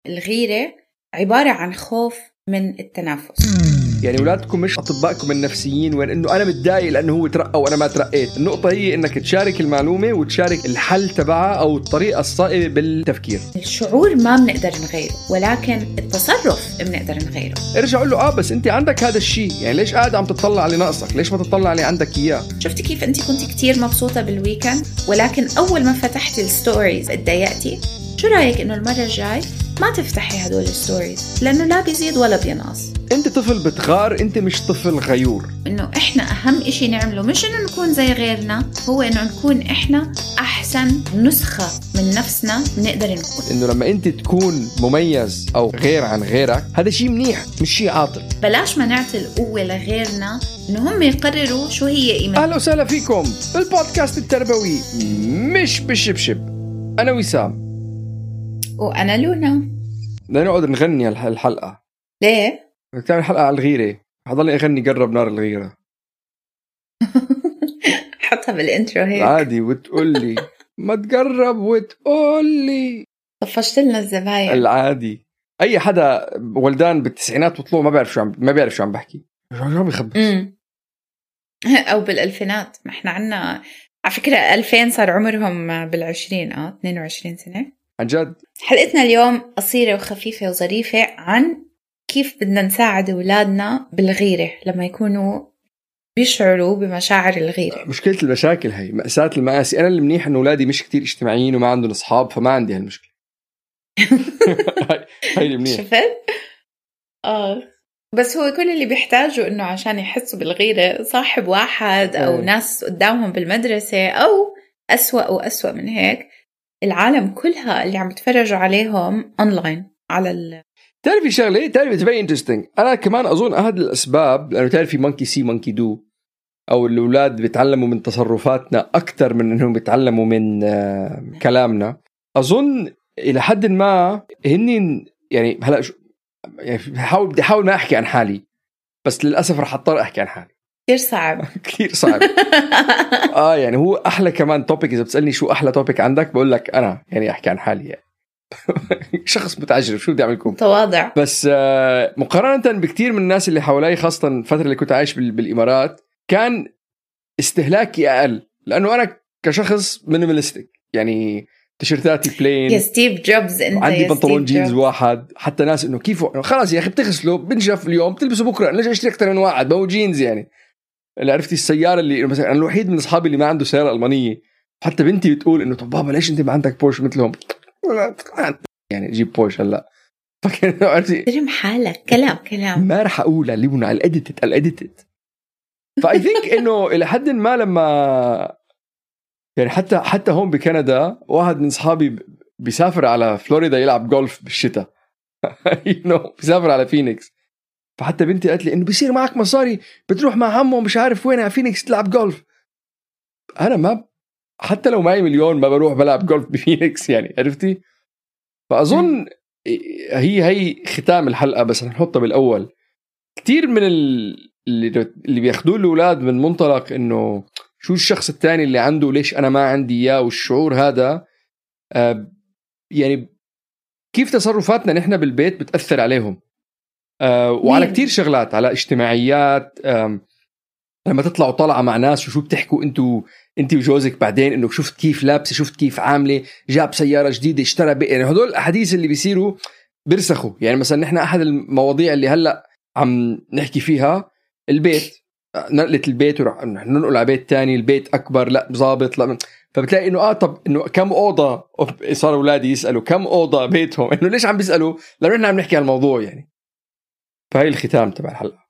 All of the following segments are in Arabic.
الغيرة عبارة عن خوف من التنافس. يعني أولادكم مش أطبائكم النفسيين وين إنه أنا متضايق لأنه هو ترقى وأنا ما ترقيت. النقطة هي إنك تشارك المعلومة وتشارك الحل تبعها أو الطريقة الصائبة بالتفكير. الشعور ما بنقدر نغيره، ولكن التصرف بنقدر نغيره. ارجع قول له بس أنت عندك هذا الشيء، يعني ليش قاعد عم تطلع على ناقصك؟ ليش ما تطلع على عندك إياه؟ شفتي كيف أنت كنت كتير مبسوطة بالويكند، ولكن أول ما فتحتي الستوريز اتضايقتي؟ شو رأيك إنه المرة الجاي ما تفتحي هدول الستوريز، لأنه لا بيزيد ولا بينقص. أنت طفل بتغار، أنت مش طفل غيور. إنه إحنا أهم إشي نعمله مش إنه نكون زي غيرنا، هو إنه نكون إحنا أحسن نسخة من نفسنا بنقدر نكون. إنه لما أنت تكون مميز أو غير عن غيرك هذا شيء منيح، مش شيء عاطل. بلاش ما نعطي القوة لغيرنا إنه هم يقرروا شو هي قيمة. أهلا وسهلا فيكم بالبودكاست التربوي مش بالشبشب. أنا وسام وأنا لونا. بدنا نقعد نغني الحلقة. ليه؟ بدك تعمل حلقة على الغيرة، حضلني أغني قرب نار الغيرة. حطها بالإنترو هيك عادي وتقولي ما تقرب وتقولي. طفشت لنا الزباين. العادي أي حدا ولدان بالتسعينات وطلعوا ما بيعرف شو عم بحكي، شو بيخبص. أو بالألفينات، ما إحنا عنا على فكرة 2000 صار عمرهم بالعشرين 22 سنة عن جد. حلقتنا اليوم قصيرة وخفيفة وظريفة عن كيف بدنا نساعد أولادنا بالغيرة لما يكونوا بيشعروا بمشاعر الغيرة. مشكلة المشاكل هي مأساة المآسي. أنا اللي منيح إنه أولادي مش كتير اجتماعيين وما عندهم أصحاب، فما عندي هالمشكلة. هاي اللي منيح. شفت؟ بس هو كل اللي بيحتاجوا إنه عشان يحسوا بالغيرة صاحب واحد أو ناس قدامهم بالمدرسة، أو أسوأ وأسوأ من هيك العالم كلها اللي عم تفرجوا عليهم أونلاين على تعرفي شغلة، تعرفي very interesting. أنا كمان أظن أحد الأسباب لأنه تعرفي monkey see monkey do، أو الأولاد بيتعلموا من تصرفاتنا أكتر من أنهم بيتعلموا من كلامنا. أظن إلى حد ما هني يعني هلا يعني بدي أحاول ما أحكي عن حالي، بس للأسف رح أضطر أحكي عن حالي. كتير صعب. كتير صعب. يعني هو أحلى كمان توبيك. إذا بتسألني شو أحلى توبيك عندك بقول لك أنا يعني أحكي عن حالي يعني. شخص متعجرف، شو بدي أعملكم تواضع. بس مقارنة بكتير من الناس اللي حوالي، خاصة الفترة اللي كنت عايش بالإمارات، كان استهلاكي أقل لأنه أنا كشخص مينيماليستيك. يعني تيشيرتاتي بلين، يا ستيف جوبز انت، عندي بنطلون جينز واحد. حتى ناس انه كيف خلاص يا اخي بتغسله بنشف اليوم بتلبسه بكره، انا ليش اشتري اكثر من واحد؟ ما هو جينز يعني. اللي عرفتي السياره اللي مثلا انا الوحيد من اصحابي اللي ما عنده سياره المانيه. حتى بنتي بتقول انه طب بابا ليش انت ما عندك بورش مثلهم؟ يعني جيب بورش هلا. فكان عرفتي ترم حالك كلام ما راح اقولها اللي هو الاديتد. فاي ثينك انه الى حد ما لما يعني حتى هون بكندا واحد من اصحابي بيسافر على فلوريدا يلعب جولف بالشتاء. بيسافر على فينيكس. فحتى بنتي قالت لي انه بيصير معك مصاري بتروح مع عمه مش عارف وين على فينيكس تلعب جولف. انا ما حتى لو معي مليون ما بروح بلعب جولف بفينيكس يعني، عرفتي؟ فاظن هي ختام الحلقه، بس نحطها بالاول. كتير من اللي بياخدوه الاولاد من منطلق انه شو الشخص الثاني اللي عنده ليش انا ما عندي اياه، والشعور هذا يعني كيف تصرفاتنا نحن بالبيت بتأثر عليهم. وعلى كتير شغلات، على اجتماعيات. لما تطلعوا طلعة مع ناس وشو بتحكوا انت وجوزك بعدين، انه شفت كيف لابسة، شفت كيف عاملة، جاب سيارة جديدة، اشترى يعني هدول الأحاديث اللي بيصيروا بيرسخوا. يعني مثلا نحن أحد المواضيع اللي هلأ عم نحكي فيها البيت، نقلة البيت ورح ننقل على بيت تاني، البيت أكبر، لا ضابط، لا. فبتلاقي إنه طب إنه كم أوضة، صار أولادي يسألوا كم أوضة بيتهم. إنه ليش عم بيسألوا؟ لأنه إحنا عم نحكي عن الموضوع يعني. فهي الختام تبع الحلقة.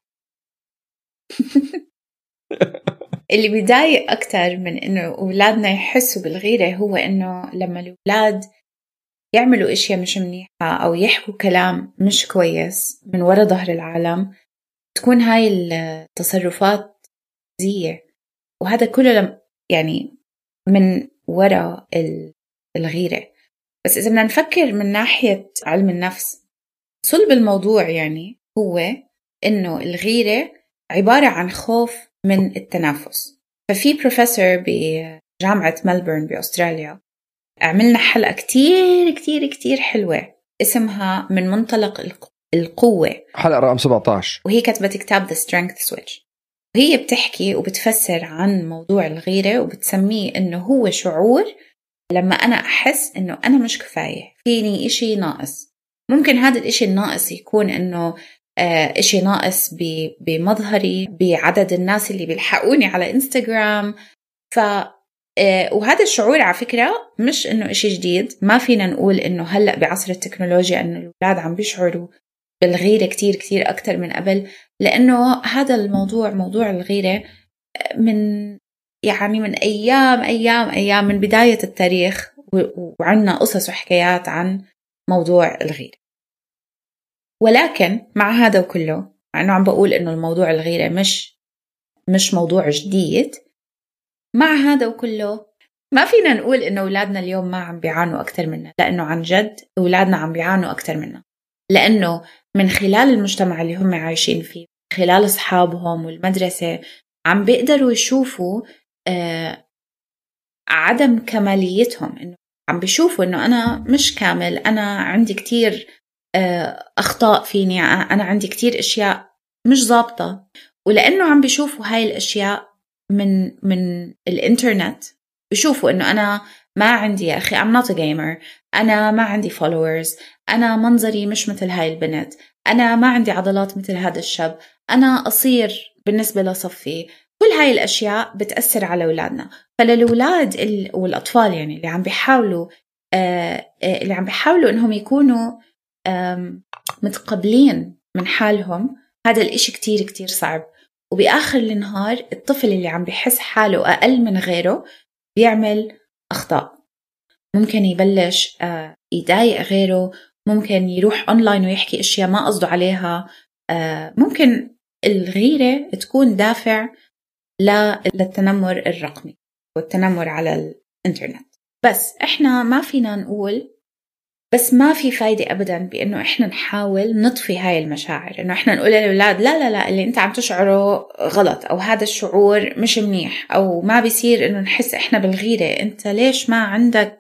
اللي بيضايق أكتر من إنه أولادنا يحسوا بالغيرة هو إنه لما الأولاد يعملوا إشياء مش منيحة أو يحكوا كلام مش كويس من وراء ظهر العالم، تكون هاي التصرفات زية. وهذا كله يعني من وراء الغيرة. بس إذا بدنا نفكر من ناحية علم النفس، صلب الموضوع يعني هو إنه الغيرة عبارة عن خوف من التنافس. ففي بروفيسور بجامعة ملبورن بأستراليا عملنا حلقة كتير كتير كتير حلوة اسمها من منطلق القوة، حلقة رقم 17، وهي كتبت كتاب The Strength Switch. وهي بتحكي وبتفسر عن موضوع الغيرة وبتسميه إنه هو شعور لما أنا أحس إنه أنا مش كفاية، فيني إشي ناقص. ممكن هذا الإشي الناقص يكون إنه إشي ناقص بمظهري، بعدد الناس اللي بيلحقوني على إنستغرام. وهذا الشعور على فكرة مش إنه إشي جديد. ما فينا نقول إنه هلأ بعصر التكنولوجيا إنه الأولاد عم بيشعروا بالغيرة كتير كتير أكتر من قبل، لأنه هذا الموضوع، موضوع الغيرة، من أيام من بداية التاريخ، وعنا قصص وحكايات عن موضوع الغيرة. ولكن مع هذا وكله، مع أنه عم بقول إنه الموضوع الغيرة مش موضوع جديد، مع هذا وكله ما فينا نقول إنه أولادنا اليوم ما عم بيعانوا أكتر منا، لأنه عن جد أولادنا عم بيعانوا أكتر منا، لأنه من خلال المجتمع اللي هم عايشين فيه، خلال أصحابهم والمدرسة، عم بيقدروا يشوفوا عدم كماليتهم. إنه عم بيشوفوا إنه أنا مش كامل، أنا عندي كتير أخطاء فيني، أنا عندي كتير أشياء مش ضابطة. ولأنه عم بيشوفوا هاي الأشياء من الإنترنت، بيشوفوا إنه أنا ما عندي، يا أخي I'm not a gamer، أنا ما عندي followers، أنا منظري مش مثل هاي البنت، أنا ما عندي عضلات مثل هذا الشاب، أنا قصير بالنسبة لصفي. كل هاي الأشياء بتأثر على أولادنا. فللأولاد والأطفال يعني اللي عم بيحاولوا إنهم يكونوا متقبلين من حالهم، هذا الإشي كتير كتير صعب. وبآخر النهار الطفل اللي عم بيحس حاله أقل من غيره بيعمل أخطاء، ممكن يبلش يضايق غيره، ممكن يروح أونلاين ويحكي أشياء ما قصده عليها. ممكن الغيرة تكون دافع للتنمر الرقمي والتنمر على الإنترنت. بس إحنا ما فينا نقول، بس ما في فايدة أبداً بأنه إحنا نحاول نطفي هاي المشاعر، إنه إحنا نقول للأولاد لا لا لا اللي أنت عم تشعره غلط، أو هذا الشعور مش منيح، أو ما بيصير إنه نحس إحنا بالغيرة. أنت ليش ما عندك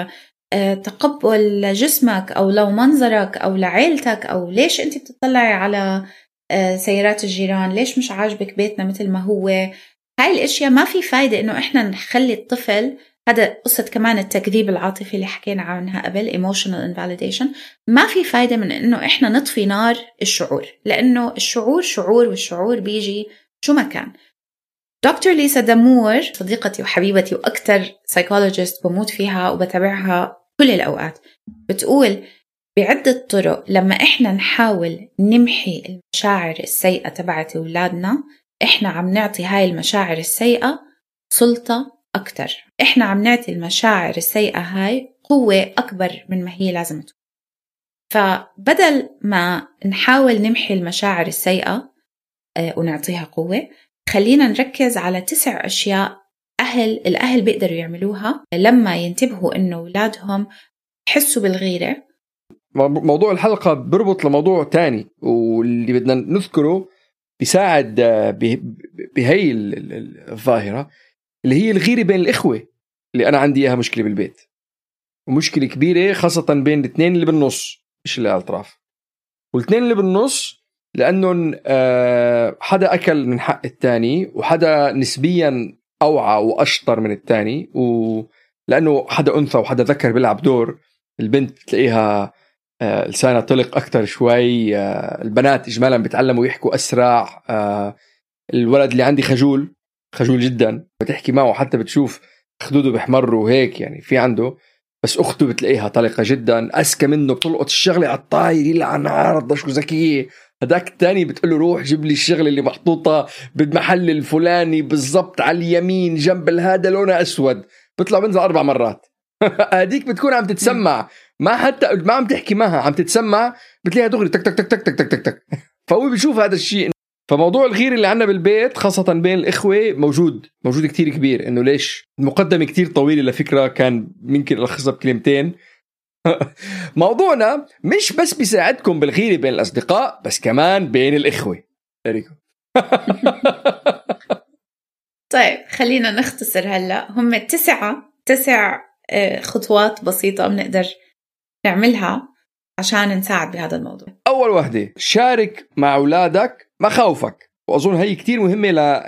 تقبل جسمك أو لو منظرك أو لعيلتك، أو ليش أنت بتطلعي على سيارات الجيران، ليش مش عاجبك بيتنا مثل ما هو. هاي الأشياء ما في فايدة إنه إحنا نخلي الطفل، هذا قصة كمان التكذيب العاطفي اللي حكينا عنها قبل، emotional invalidation. ما في فايدة من إنه إحنا نطفي نار الشعور، لأنه الشعور شعور، والشعور بيجي شو ما كان. دكتور ليسا دامور صديقتي وحبيبتي وأكتر سايكولوجيست بموت فيها وبتابعها كل الأوقات، بتقول بعدة طرق لما إحنا نحاول نمحي المشاعر السيئة تبعت أولادنا، إحنا عم نعطي هاي المشاعر السيئة سلطة أكتر، إحنا عم نعطي المشاعر السيئة هاي قوة أكبر من ما هي لازم تكون. فبدل ما نحاول نمحي المشاعر السيئة ونعطيها قوة، خلينا نركز على 9 أشياء الأهل بيقدروا يعملوها لما ينتبهوا إنه أولادهم يحسوا بالغيرة. موضوع الحلقة بربط لموضوع تاني، واللي بدنا نذكره بيساعد بهي الظاهرة اللي هي الغيرة بين الإخوة، اللي أنا عندي إياها مشكلة بالبيت، ومشكلة كبيرة خاصة بين الاثنين اللي بالنص، مش اللي على الأطراف. والاثنين اللي بالنص لأنه حدا أكل من حق التاني، وحدا نسبيا أوعى وأشطر من التاني، ولأنه حدا أنثى وحدا ذكر بيلعب دور. البنت تلاقيها لسانها طلق أكتر شوي، البنات إجمالا بيتعلموا يحكوا أسرع، الولد اللي عندي خجول جدا، بتحكي معه حتى بتشوف خدوده بيحمر وهيك، يعني في عنده. بس أخته بتلاقيها طلقة جدا، أذكى منه، بتلقط الشغلة على الطاير، يلعن عارضة شو ذكية. هداك التاني بتقوله روح جيب لي الشغلة اللي محطوطة بالمحل الفلاني بالضبط على اليمين جنب هذا لونه أسود، بطلع بنزل 4 مرات. هديك بتكون عم تتسمع، ما حتى ما عم تحكي معها، عم تتسمع، بتلاقيها دغري تك تك تك تك تك تك تك. فهو بيشوف هذا الشيء. فموضوع الغير اللي عنا بالبيت خاصة بين الإخوة موجود كتير كبير. إنه ليش المقدمة كتير طويلة لفكرة كان ممكن ألخصها بكلمتين. موضوعنا مش بس بيساعدكم بالغيرة بين الأصدقاء، بس كمان بين الإخوة. طيب خلينا نختصر هلأ. هم 9 خطوات بسيطة بنقدر نعملها عشان نساعد بهذا الموضوع؟ أول وحدة، شارك مع أولادك مخاوفك، وأظن هي كتير مهمة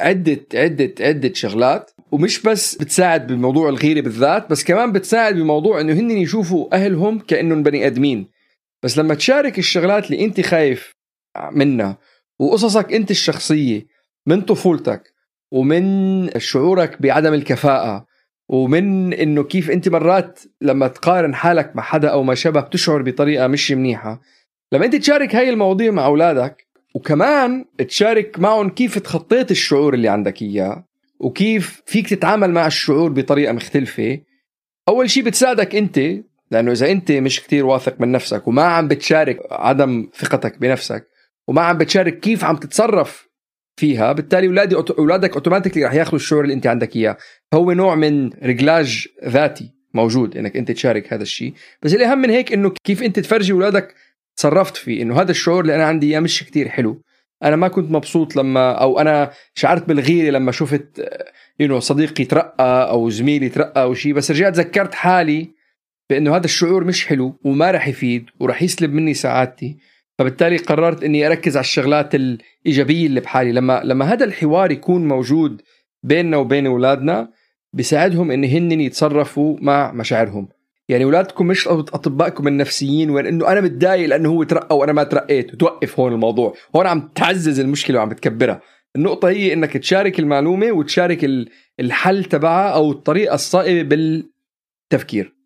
لعدة شغلات، ومش بس بتساعد بموضوع الغيرة بالذات، بس كمان بتساعد بموضوع إنه هن يشوفوا أهلهم كأنهم بني آدمين. بس لما تشارك الشغلات اللي أنت خايف منها وقصصك أنت الشخصية من طفولتك ومن شعورك بعدم الكفاءة ومن إنه كيف أنت مرات لما تقارن حالك مع حدا أو ما شابه بتشعر بطريقة مش منيحة، لما أنت تشارك هاي المواضيع مع أولادك وكمان تشارك معهم كيف تخطيت الشعور اللي عندك إياه وكيف فيك تتعامل مع الشعور بطريقة مختلفة، أول شيء بتساعدك أنت، لأنه إذا أنت مش كتير واثق من نفسك وما عم بتشارك عدم ثقتك بنفسك وما عم بتشارك كيف عم تتصرف فيها، بالتالي أولادك أوتوماتيكلي رح ياخذوا الشعور اللي أنت عندك إياه. هو نوع من رجلاج ذاتي موجود إنك أنت تشارك هذا الشيء. بس الأهم من هيك إنه كيف أنت تفرجي أولادك تصرفت فيه، إنه هذا الشعور اللي أنا عندي إياه مش كتير حلو، أنا ما كنت مبسوط لما، أو أنا شعرت بالغيرة لما شفت صديقي ترقى أو زميلي ترقى أو شيء، بس رجعت ذكرت حالي بأنه هذا الشعور مش حلو وما رح يفيد ورح يسلب مني سعادتي، فبالتالي قررت أني أركز على الشغلات الإيجابية اللي بحالي. لما هذا الحوار يكون موجود بيننا وبين أولادنا بيساعدهم أن هن يتصرفوا مع مشاعرهم. يعني أولادكم مش أطبائكم النفسيين وين أنه أنا متضايق لأنه هو ترقى وأنا ما ترقيت وتوقف هون الموضوع، هون عم تعزز المشكلة وعم بتكبرها. النقطة هي أنك تشارك المعلومة وتشارك الحل تبعها أو الطريقة الصائبة بالتفكير.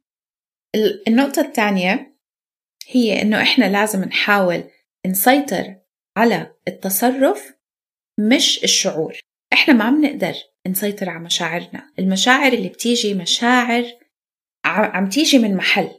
النقطة الثانية هي إنه إحنا لازم نحاول نسيطر على التصرف مش الشعور. إحنا ما عم نقدر نسيطر على مشاعرنا. المشاعر اللي بتيجي مشاعر عم تيجي من محل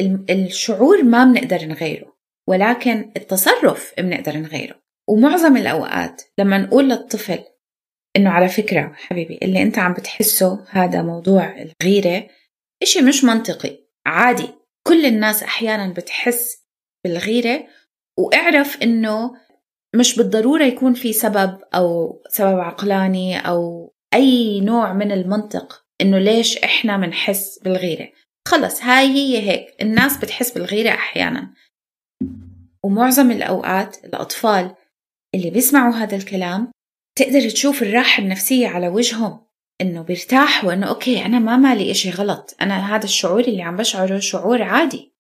الشعور ما بنقدر نغيره، ولكن التصرف بنقدر نغيره. ومعظم الأوقات لما نقول للطفل إنه على فكرة حبيبي اللي أنت عم بتحسه هذا موضوع الغيرة إشي مش منطقي، عادي، كل الناس أحيانا بتحس بالغيرة، واعرف إنه مش بالضرورة يكون في سبب أو سبب عقلاني أو أي نوع من المنطق إنه ليش إحنا منحس بالغيرة. خلص هاي هي هيك، الناس بتحس بالغيرة أحيانا. ومعظم الأوقات الأطفال اللي بيسمعوا هذا الكلام تقدر تشوف الراحة النفسية على وجههم، إنه بيرتاحوا إنه أوكي أنا ما مالي إشي غلط، أنا هذا الشعور اللي عم بشعره شعور عادي.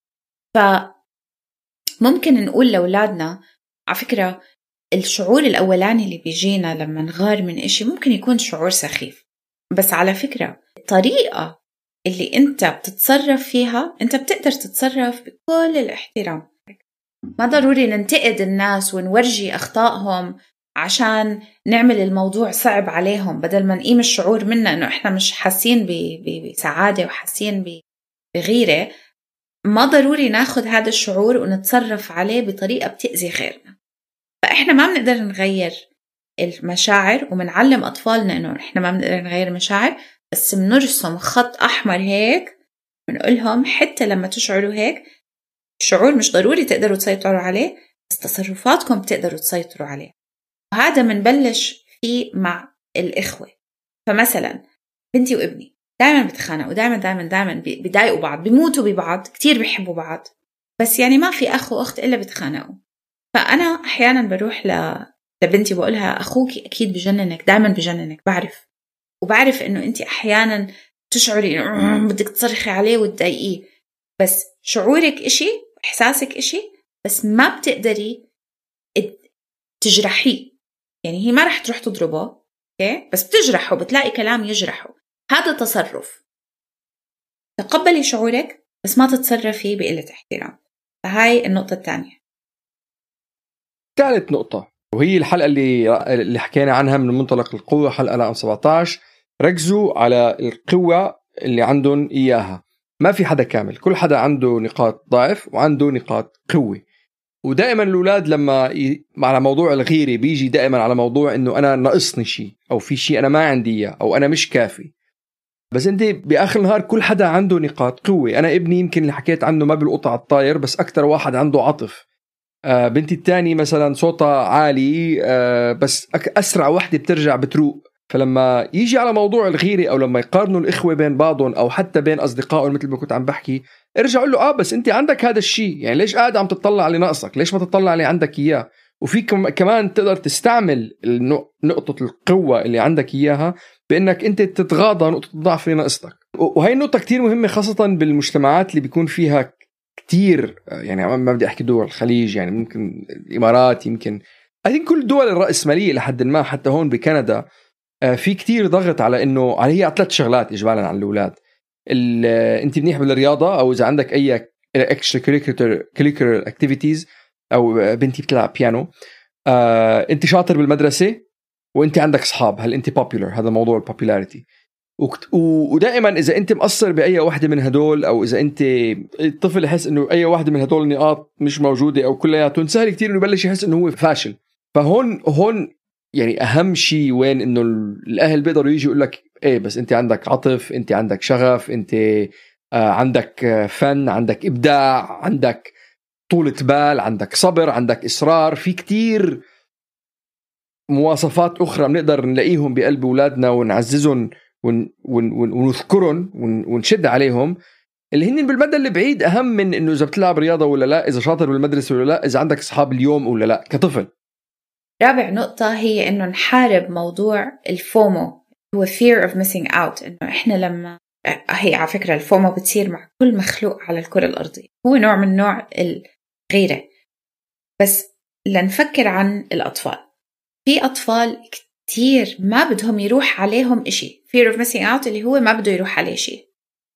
فممكن نقول لأولادنا على فكرة الشعور الأولاني اللي بيجينا لما نغار من إشي ممكن يكون شعور سخيف، بس على فكرة الطريقة اللي أنت بتتصرف فيها أنت بتقدر تتصرف بكل الاحترام. ما ضروري ننتقد الناس ونورجي أخطائهم عشان نعمل الموضوع صعب عليهم، بدل ما نقيم الشعور منا إنه إحنا مش حاسين بسعادة وحاسين بغيرة. ما ضروري ناخد هذا الشعور ونتصرف عليه بطريقة بتأذي غيرنا. فإحنا ما بنقدر نغير المشاعر، ومنعلم أطفالنا إنه إحنا ما بنقدر نغير المشاعر، بس بنرسم خط أحمر هيك بنقولهم حتى لما تشعروا هيك الشعور مش ضروري تقدروا تسيطروا عليه، بس تصرفاتكم بتقدروا تسيطروا عليه. وهذا منبلش فيه مع الإخوة. فمثلا بنتي وابني دائما بتخانقوا، دائما بيضايقوا بعض، بيموتوا ببعض، كتير بيحبوا بعض، بس يعني ما في أخ وأخت إلا بتخانقوا. فأنا أحيانا بروح لبنتي بقولها أخوكي أكيد بجننك، دائما بجننك، وبعرف إنه أنت أحيانا تشعري إنه بدك تصرخي عليه وتضايقيه، بس شعورك إشي، إحساسك إشي، بس ما بتقدري تجرحيه. يعني هي ما رح تروح تضربه، أوكي؟ بس بتجرحه، بتلاقي كلام يجرحه، هذا تصرف. تقبلي شعورك بس ما تتصرفي بقلة احترام. فهاي النقطة الثانية. ثالث نقطة وهي الحلقة اللي حكينا عنها من منطلق القوة، حلقة رقم 17. ركزوا على القوة اللي عندهم إياها. ما في حدا كامل، كل حدا عنده نقاط ضعف وعنده نقاط قوة. ودائما الأولاد لما على موضوع الغيرة بيجي دائما على موضوع إنه أنا ناقصني شيء أو في شيء أنا ما عندي إياه أو أنا مش كافي. بس أنت بآخر النهار كل حدا عنده نقاط قوة. أنا ابني يمكن اللي حكيت عنه ما بالقطع الطاير، بس أكتر واحد عنده عطف. بنتي التاني مثلا صوتها عالي، بس أسرع واحدة بترجع بتروق. فلما يجي على موضوع الغيرة أو لما يقارنوا الإخوة بين بعضهم أو حتى بين أصدقائهم مثل ما كنت عم بحكي، ارجع قل له بس أنت عندك هذا الشيء، يعني ليش قاعد عم تطلع على ناقصك؟ ليش ما تطلع على عندك إياه؟ وفي كمان تقدر تستعمل نقطة القوة اللي عندك إياها بأنك أنت تتغاضى نقطة الضعف اللي ناقصتك. وهي النقطة كتير مهمة خاصة بالمجتمعات اللي بيكون فيها كتير، يعني ما بدي أحكي دول الخليج، يعني ممكن الإمارات، يمكن كل الدول الرأسمالية لحد ما، حتى هون بكندا في كتير ضغط على إنه هي 3 شغلات إجمالا عن الأولاد. أنت منيح بالرياضة، أو إذا عندك أي extra curricular activities، أو بنتي بتلعب بيانو، أنت شاطر بالمدرسة، وأنت عندك أصحاب، هل أنت popular؟ هذا موضوع البوبولاريتي. ودائما إذا أنت مقصر بأي واحدة من هدول، أو إذا أنت الطفل يحس إنه أي واحدة من هدول النقاط مش موجودة أو كلياتهم، سهل كتير إنه يبلش يحس إنه هو فاشل. فهون يعني أهم شيء وين إنه الأهل بيقدروا يجي يقول لك إيه بس أنت عندك عطف، أنت عندك شغف، أنت عندك فن، عندك إبداع، عندك طولة بال، عندك صبر، عندك إصرار. في كتير مواصفات أخرى بنقدر نلاقيهم بقلب أولادنا ونعززهم ونذكرهم ونشد عليهم، اللي هن بالمدى اللي بعيد أهم من إنه إذا بتلعب رياضة ولا لا، إذا شاطر بالمدرسة ولا لا، إذا عندك أصحاب اليوم ولا لا كطفل. رابع نقطة هي إنه نحارب موضوع الفومو، هو fear of missing out. إنه إحنا لما هي على فكرة الفومو بتصير مع كل مخلوق على الكرة الأرضية، هو نوع من نوع الغيرة، بس لنفكر عن الأطفال. في أطفال كتير ما بدهم يروح عليهم إشي، fear of missing out اللي هو ما بده يروح عليه شيء.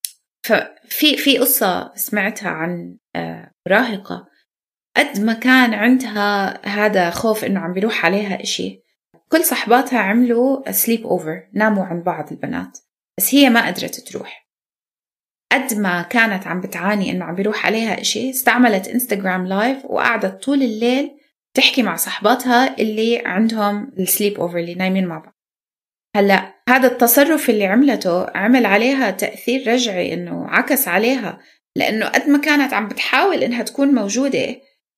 ففي قصة سمعتها عن مراهقة قد ما كان عندها هذا خوف إنه عم بيروح عليها إشي، كل صحباتها عملوا sleep over، ناموا عن بعض البنات، بس هي ما قدرت تروح. قد ما كانت عم بتعاني إنه عم بيروح عليها إشي، استعملت إنستغرام لايف وقعدت طول الليل تحكي مع صحباتها اللي عندهم السليب أوفر، اللي نايمين مع بعض. هلأ هذا التصرف اللي عملته عمل عليها تأثير رجعي، إنه عكس عليها، لأنه قد ما كانت عم بتحاول إنها تكون موجودة،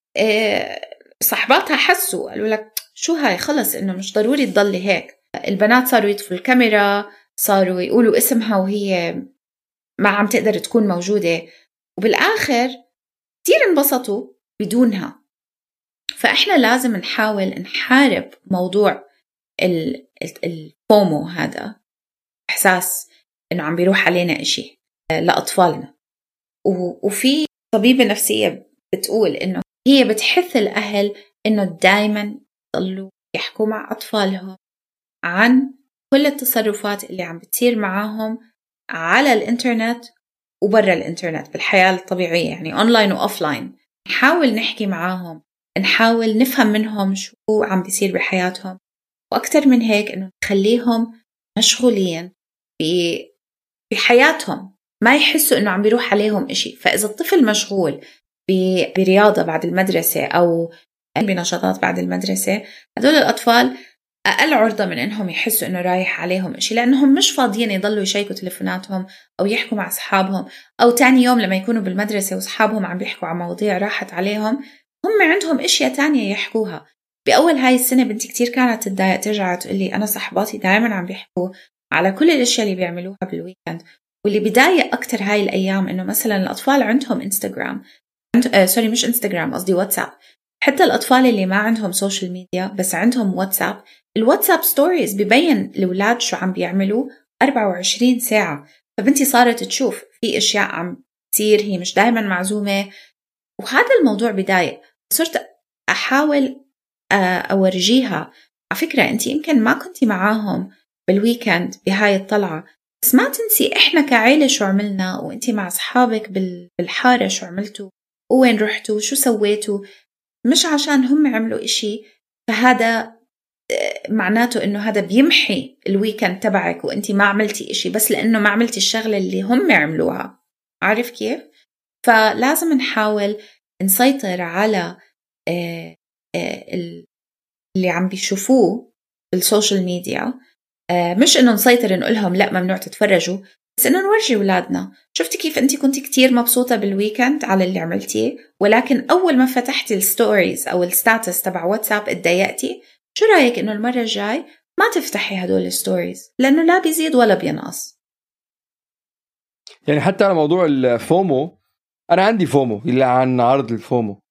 صحباتها حسوا قالوا لك شو هاي، خلص إنه مش ضروري تضلي هيك. البنات صاروا يطفوا الكاميرا، صاروا يقولوا اسمها وهي ما عم تقدر تكون موجودة، وبالآخر كتير انبسطوا بدونها. فإحنا لازم نحاول نحارب موضوع الفومو، هذا إحساس إنه عم بيروح علينا إشي لأطفالنا. وفي طبيبة نفسية بتقول إنه هي بتحث الأهل إنه دايما يضلوا يحكوا مع أطفالهم عن كل التصرفات اللي عم بتصير معاهم على الإنترنت وبرا الإنترنت بالحياة الطبيعية، يعني أونلاين وأوفلاين. نحاول نحكي معاهم، نحاول نفهم منهم شو عم بيصير بحياتهم، وأكتر من هيك إنه نخليهم مشغولين بحياتهم، ما يحسوا إنه عم بيروح عليهم إشي. فإذا الطفل مشغول برياضة بعد المدرسة أو بنشاطات بعد المدرسة، هدول الأطفال أقل عرضة من إنهم يحسوا إنه رايح عليهم إشي، لأنهم مش فاضيين يضلوا يشيكوا تليفوناتهم أو يحكوا مع أصحابهم، أو تاني يوم لما يكونوا بالمدرسة وأصحابهم عم بيحكوا عن مواضيع راحت عليهم، هم عندهم إشياء تانية يحكوها. بأول هاي السنة بنتي كتير كانت تضايق، ترجع تقولي أنا صحباتي دائما عم بيحكوا على كل الأشياء اللي بيعملوها بالويكند. واللي بيضايق أكتر هاي الأيام إنه مثلا الأطفال عندهم إنستغرام، سوري مش إنستغرام، قصدي واتساب. حتى الأطفال اللي ما عندهم سوشيال ميديا بس عندهم واتساب، الواتساب ستوريز بيبين الأولاد شو عم بيعملوا 24 ساعة. فبنتي صارت تشوف في أشياء عم تصير هي مش دايما معزومة، وهذا الموضوع بيضايق. صرت أحاول أورجيها على فكرة أنت يمكن ما كنتي معاهم بالويكند بهاي الطلعة، بس ما تنسي إحنا كعائلة شو عملنا، وأنت مع أصحابك بالحارة شو عملتوا وين رحتوا شو سويتوا. مش عشان هم عملوا إشي فهذا معناته إنه هذا بيمحي الويكند تبعك وأنت ما عملتي إشي، بس لأنه ما عملتي الشغلة اللي هم عملوها. عارف كيف؟ فلازم نحاول نسيطر على اللي عم بيشوفوه بالسوشيال ميديا، مش إنه نسيطر نقولهم لا ممنوع تتفرجوا، بس إنه نورجي أولادنا شفتي كيف أنتي كنتي كتير مبسوطة بالويكند على اللي عملتيه، ولكن أول ما فتحتي الستوريز أو الستاتس تبع واتساب اتضايقتي. شو رأيك إنه المرة الجاي ما تفتحي هدول الستوريز لأنه لا بيزيد ولا بينقص. يعني حتى على موضوع الفومو، أنا عندي فومو اللي عن عرض الفومو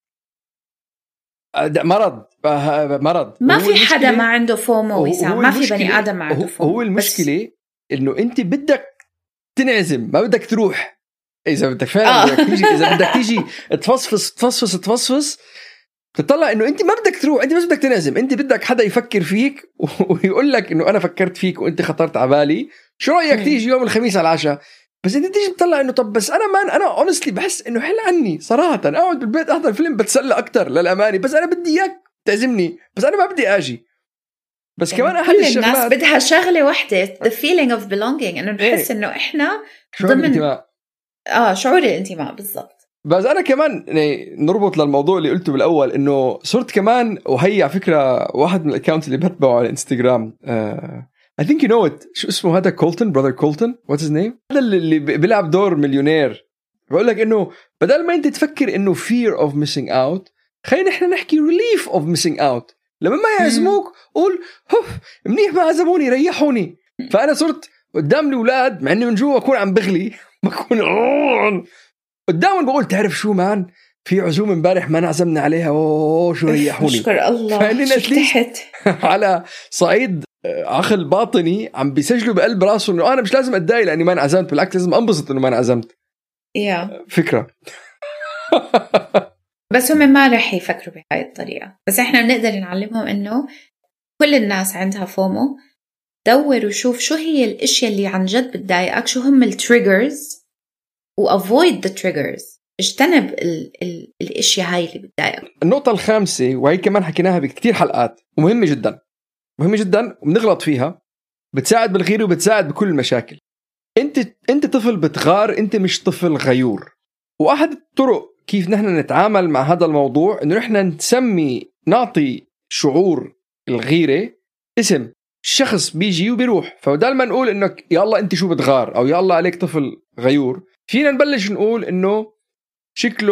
مرض ما في حدا ما عنده فومو وسام، ما في بني آدم ما عنده فومو. هو المشكلة إنه أنت بدك تنعزم، ما بدك تروح. إذا بدك فعلا بدك تيجي، إذا بدك تيجي تفصفص تطلع إنه أنت ما بدك تروح، أنت بس بدك تنعزم. أنت بدك حدا يفكر فيك ويقول لك إنه أنا فكرت فيك وأنت خطرت على بالي، شو رأيك تيجي يوم الخميس على العشاء؟ بس انت تيجي تطلع انه طب بس انا اونستلي بحس انه حل عني صراحه اقعد بالبيت احضر فيلم بتسلى اكتر للامانه، بس انا بدي اياك تعزمني، بس انا ما بدي اجي. بس يعني كمان احد كل الناس بدها شغله واحده، the feeling of belonging، انه نحس انه احنا ضمن الانتماء. شعور الانتماء بالضبط. بس انا كمان يعني نربط للموضوع اللي قلته بالاول، انه صرت كمان، وهي على فكره واحد من الاكونت اللي بتبعه على الانستغرام I think you know it، شو اسمه هذا؟ كولتن، براذر كولتن، what's his name، هذا اللي بيلعب دور مليونير. بقول لك انه بدل ما انت تفكر انه fear of missing out، خلينا نحن نحكي relief of missing out. لما ما يعزموك قول منيح ما عزموني ريحوني. فانا صرت قدام الاولاد مع اني من جوا اكون عم بغلي، بكون قدامهم بقول تعرف شو مان، في عزومه امبارح ما نعزمنا عليها، شو ريحوني، شكر الله شفتحت. على صعيد عقل باطني عم بيسجلوا بقلب راسه انه انا مش لازم اتضايق لاني ما انعزمت، بالعكس لازم انبسط انه ما انعزمت. فكره. بس هم ما رح يفكروا بهاي الطريقه، بس احنا بنقدر نعلمهم انه كل الناس عندها فومو. دور وشوف شو هي الاشياء اللي عن جد بتضايقك، شو هم التريجرز، وافويد ذا تريجرز، اجتنب الاشياء هاي اللي بتضايقك. النقطه الخامسه، وهي كمان حكيناها بكتير حلقات ومهمه جدا وبنغلط فيها، بتساعد بالغير وبتساعد بكل المشاكل. انت طفل بتغار، انت مش طفل غيور. واحد الطرق كيف نحن نتعامل مع هذا الموضوع انه نحن نعطي شعور الغيرة اسم. الشخص بيجي وبيروح، فبدل ما نقول انك يلا انت شو بتغار او يلا عليك طفل غيور، فينا نبلش نقول انه شكله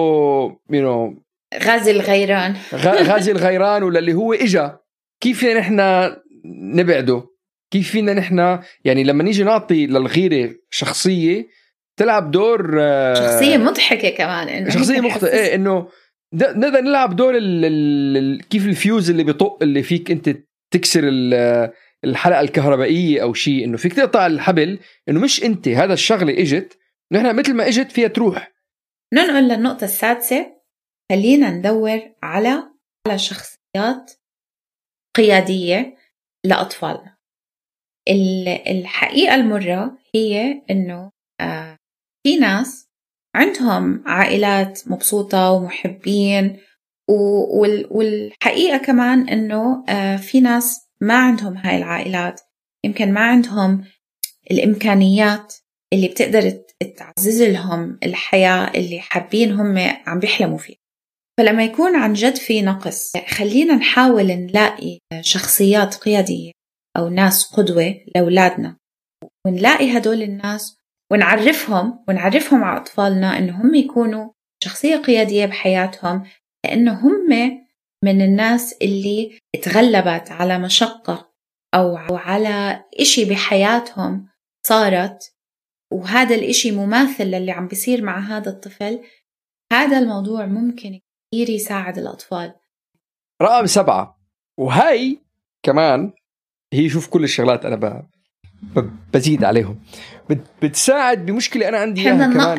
غازي الغيران غازي الغيران، ولا اللي هو اجا. كيف فينا نحن نبعده؟ كيف فينا نحن يعني لما نيجي نعطي للغيرة شخصية تلعب دور شخصية مضحكة كمان، إنه شخصية مضحكة، إنه نقدر نلعب دور كيف الفيوز اللي بيطق اللي فيك أنت تكسر الحلقة الكهربائية أو شيء، إنه فيك تقطع الحبل، إنه مش أنت هذا الشغلة إجت، نحن مثل ما إجت فيها تروح. ننقل للنقطة السادسة، خلينا ندور على شخصيات قيادية لأطفالنا. الحقيقة المرة هي إنه في ناس عندهم عائلات مبسوطة ومحبين، والحقيقة كمان إنه في ناس ما عندهم هاي العائلات، يمكن ما عندهم الإمكانيات اللي بتقدر تعزز لهم الحياة اللي حابين هم عم بيحلموا فيها. فلما يكون عن جد في نقص، خلينا نحاول نلاقي شخصيات قيادية أو ناس قدوة لأولادنا، ونلاقي هدول الناس ونعرفهم على أطفالنا إنه هم يكونوا شخصية قيادية بحياتهم، لأنه هم من الناس اللي اتغلبت على مشقة أو على إشي بحياتهم صارت، وهذا الإشي مماثل للي عم بيصير مع هذا الطفل. هذا الموضوع ممكن كثير يساعد الأطفال. رقم 7، وهي كمان هي شوف كل الشغلات أنا بزيد عليهم، بتساعد بمشكلة أنا عندي إياها كمان.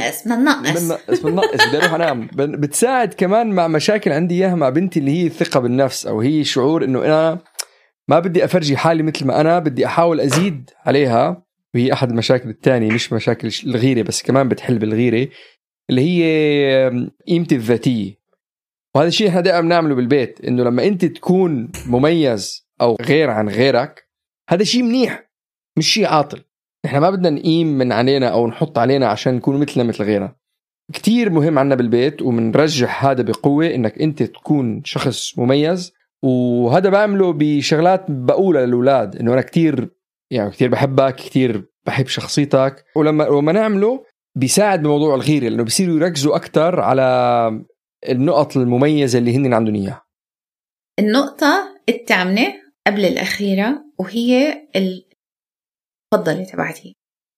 بننقص بدي أروح أنام. بتساعد كمان مع مشاكل عندي إياها مع بنتي، اللي هي الثقة بالنفس، أو هي شعور إنه أنا ما بدي أفرجي حالي مثل ما أنا، بدي أحاول أزيد عليها. وهي أحد المشاكل الثانية، مش مشاكل الغيرة بس، كمان بتحل بالغيرة، اللي هي قيمتي الذاتية. وهذا الشيء احنا دائما بنعمله بالبيت، إنه لما أنت تكون مميز أو غير عن غيرك، هذا شيء منيح مش شيء عاطل. نحن ما بدنا نقيم من علينا أو نحط علينا عشان نكون مثلنا مثل غيرنا. كتير مهم عنا بالبيت، ومنرجح هذا بقوة، إنك أنت تكون شخص مميز. وهذا بعمله بشغلات بقولها للأولاد، إنه أنا كتير بحبك، كتير بحب شخصيتك. ولما نعمله بيساعد بموضوع الغيرة، لأنه بيصيروا يركزوا أكتر على النقط المميزة اللي هن عندهم إياها. النقطة الثامنة قبل الأخيرة، وهي المفضلة تبعتي.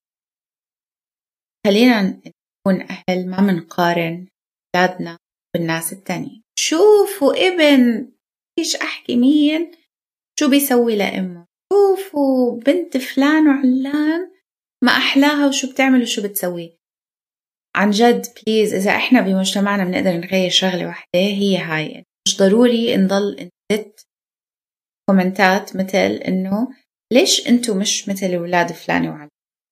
خلينا نكون أهل ما منقارن أولادنا بالناس التانية. شوفوا ابن فيش أحكي مين شو بيسوي لأمه، شوفوا بنت فلان وعلان ما أحلاها وشو بتعمل وشو بتسوي. عن جد بليز، إذا إحنا بمجتمعنا بنقدر نغير شغلة واحدة هي هاي. مش ضروري نضل نزت كومنتات مثل إنه ليش أنتوا مش مثل أولاد فلان وعلان،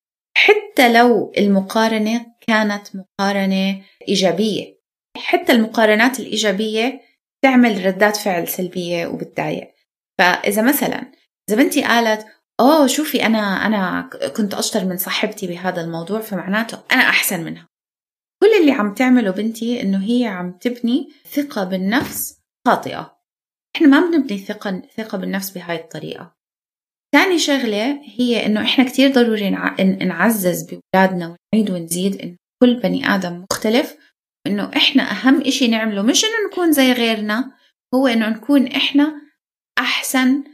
حتى لو المقارنة كانت مقارنة إيجابية. حتى المقارنات الإيجابية تعمل ردات فعل سلبية وبتضايق. فإذا مثلا إذا بنتي قالت شوفي أنا كنت أشطر من صاحبتي بهذا الموضوع فمعناته أنا أحسن منها، كل اللي عم تعمله بنتي إنه هي عم تبني ثقة بالنفس خاطئة. إحنا ما بنبني ثقة بالنفس بهاي الطريقة. ثاني شغلة هي إنه إحنا كتير ضروري نعزز بأولادنا ونعيد ونزيد إنه كل بني آدم مختلف، وإنه إحنا أهم إشي نعمله مش إنه نكون زي غيرنا، هو إنه نكون إحنا أحسن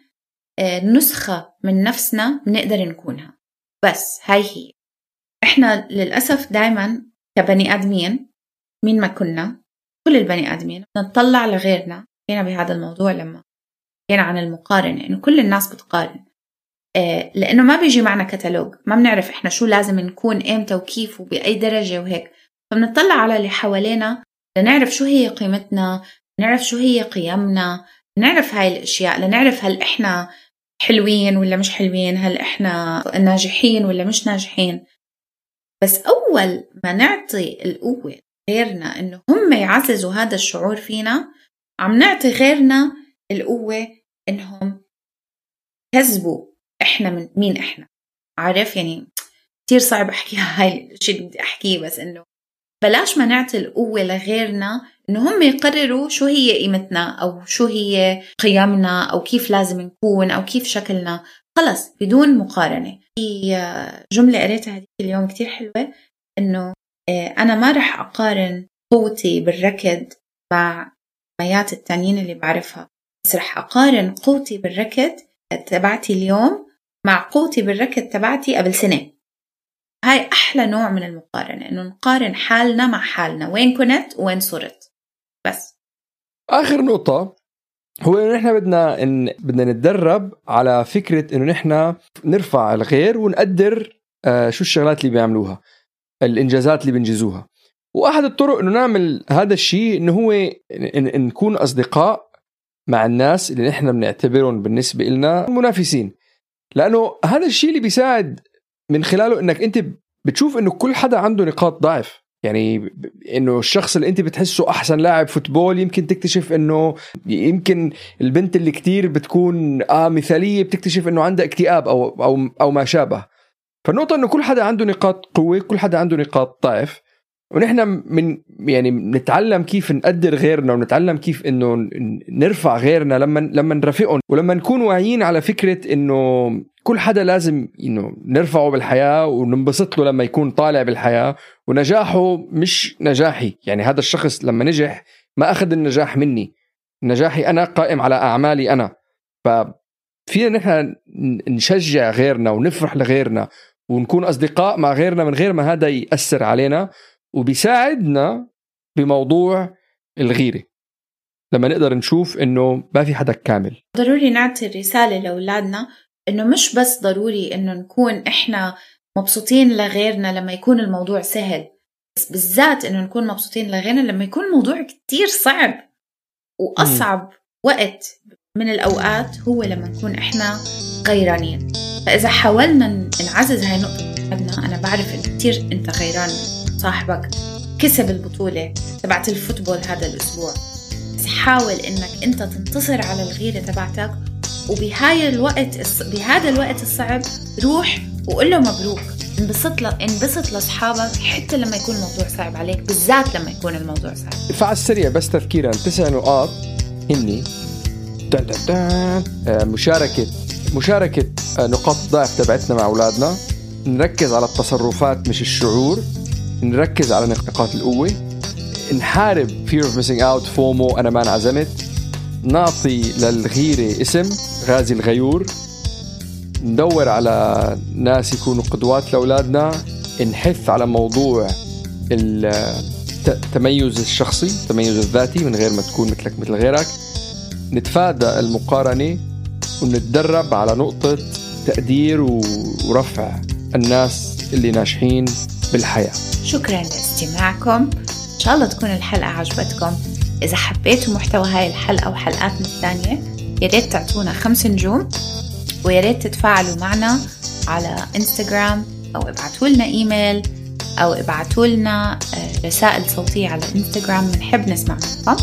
نسخة من نفسنا بنقدر نكونها. بس هاي هي. إحنا للأسف دايما كبني آدمين مين ما كنا، كل البني آدمين نطلع لغيرنا. هنا بهذا الموضوع لما هنا عن المقارنة، إنه كل الناس بتقارن، لأنه ما بيجي معنا كتالوج، ما بنعرف إحنا شو لازم نكون إمتى وكيف وبأي درجة وهيك. فبنطلع على اللي حوالينا لنعرف شو هي قيمتنا، نعرف شو هي قيمنا، نعرف هاي الأشياء، لنعرف هل إحنا حلوين ولا مش حلوين، هل إحنا ناجحين ولا مش ناجحين. بس أول ما نعطي القوة غيرنا إنه هم يعززوا هذا الشعور فينا، عم نعطي غيرنا القوة إنهم كذبوا إحنا من مين إحنا. عارف يعني كتير صعب أحكيها هاي الشيء اللي بدي أحكيه، بس إنه بلاش ما نعطي القوة لغيرنا إنه هم يقرروا شو هي قيمتنا أو شو هي قيمنا أو كيف لازم نكون أو كيف شكلنا، خلص بدون مقارنة. في جملة قريتها هذيك اليوم كتير حلوة، إنه أنا ما رح أقارن قوتي بالركض مع ميات التانيين اللي بعرفها، بس رح أقارن قوتي بالركض تبعتي اليوم مع قوتي بالركض تبعتي قبل سنة. هاي أحلى نوع من المقارنة، إنه نقارن حالنا مع حالنا، وين كنت وين صرت. بس آخر نقطة هو إنه نحن بدنا نتدرب على فكرة إنه نحن نرفع الغير ونقدر شو الشغلات اللي بيعملوها، الإنجازات اللي بنجزوها. وأحد الطرق إنه نعمل هذا الشيء إنه هو نكون أصدقاء مع الناس اللي نحن بنعتبرهم بالنسبة لنا منافسين، لأنه هذا الشيء اللي بيساعد من خلاله إنك أنت بتشوف إنه كل حدا عنده نقاط ضعف. يعني إنه الشخص اللي أنت بتحسه أحسن لاعب فوتبول يمكن تكتشف إنه يمكن البنت اللي كتير بتكون مثالية بتكتشف إنه عندها اكتئاب أو ما شابه. فالنقطة إنه كل حدا عنده نقاط قوة، كل حدا عنده نقاط ضعف، ونحن يعني نتعلم كيف نقدر غيرنا ونتعلم كيف إنه نرفع غيرنا لما نرفقهم، ولما نكون واعيين على فكرة إنه كل حدا لازم إنه نرفعه بالحياة وننبسط له لما يكون طالع بالحياة، ونجاحه مش نجاحي. يعني هذا الشخص لما نجح ما أخذ النجاح مني، نجاحي أنا قائم على أعمالي أنا. ففينا نحن نشجع غيرنا ونفرح لغيرنا ونكون أصدقاء مع غيرنا من غير ما هذا يأثر علينا، وبيساعدنا بموضوع الغيرة لما نقدر نشوف إنه ما في حدا كامل. ضروري نعطي الرسالة لأولادنا إنه مش بس ضروري إنه نكون إحنا مبسوطين لغيرنا لما يكون الموضوع سهل، بس بالذات إنه نكون مبسوطين لغيرنا لما يكون الموضوع كتير صعب. وأصعب وقت من الأوقات هو لما نكون إحنا غيرانين. فإذا حاولنا نعزز هاي النقطة، أنا بعرف إن كتير أنت غيران صاحبك كسب البطولة تبعت الفوتبول هذا الأسبوع، بس حاول إنك أنت تنتصر على الغيرة تبعتك. وبهذا الوقت الصعب روح وقول له مبروك، انبسط لأصحابك حتى لما يكون الموضوع صعب عليك، بالذات لما يكون الموضوع صعب. فعلى السريع بس تفكيرا 9 نقاط هني مشاركة نقاط الضعف تبعتنا مع أولادنا، نركز على التصرفات مش الشعور، نركز على نقاط القوة، نحارب fear of missing out فومو أنا ما انعزمت، نعطي للغيرة اسم غازي الغيور، ندور على ناس يكونوا قدوات لأولادنا، نحث على موضوع التميز الشخصي، التميز الذاتي من غير ما تكون مثلك مثل غيرك، نتفادى المقارنة ونتدرب على نقطة تقدير ورفع الناس اللي ناجحين بالحياة. شكرا لاستماعكم، إن شاء الله تكون الحلقة عجبتكم. إذا حبيتوا محتوى هاي الحلقة وحلقاتنا الثانية ياريت تعطونا 5 نجوم، وياريت تتفاعلوا معنا على إنستغرام، أو ابعتوا لنا إيميل، أو ابعتوا لنا رسائل صوتية على إنستغرام، بنحب نسمع منكم.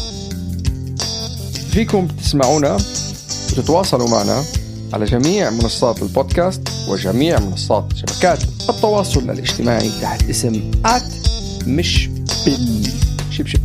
فيكم تسمعونا وتتواصلوا معنا على جميع منصات البودكاست وجميع منصات شبكات التواصل الاجتماعي تحت اسم @مش بالشبشب.